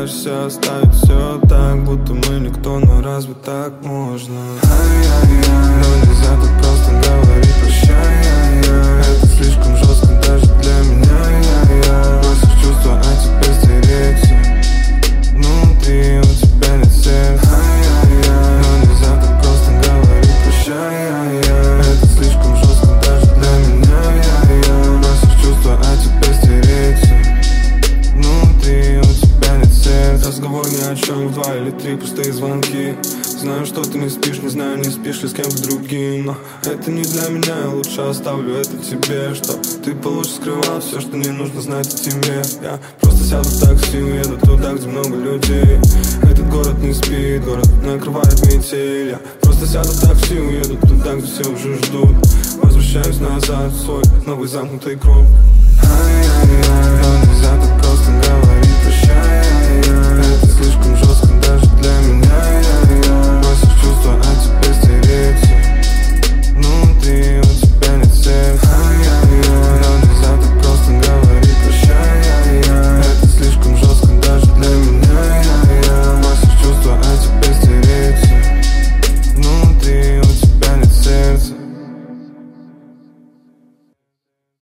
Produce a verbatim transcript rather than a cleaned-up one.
пытаешься оставить все так, будто мы никто, но разве так можно? Ай-яй-яй, но нельзя так просто говорить прощай. Это слишком жестко даже для меня. Я бросишь чувства, а теперь стереться внутри, у тебя нет сердца. Ай-яй-яй, но нельзя так просто говорить прощай. Это слишком жестко даже для меня. Я бросишь чувства, а теперь стереться внутри, у тебя нет сердца. Разговор ни о чем, два или три пустые звонки. Знаю, что ты не спишь, не знаю, не спишь ли с кем-то другим, но это не для меня, я лучше оставлю это тебе, чтоб ты получше скрывал все, что не нужно знать о тебе. Я просто сяду в такси, уеду туда, где много людей. Этот город не спит, город накрывает метель. Я просто сяду в такси, уеду туда, где все уже ждут. Возвращаюсь назад в свой новый замкнутый круг. Ай-яй-яй, но нельзя так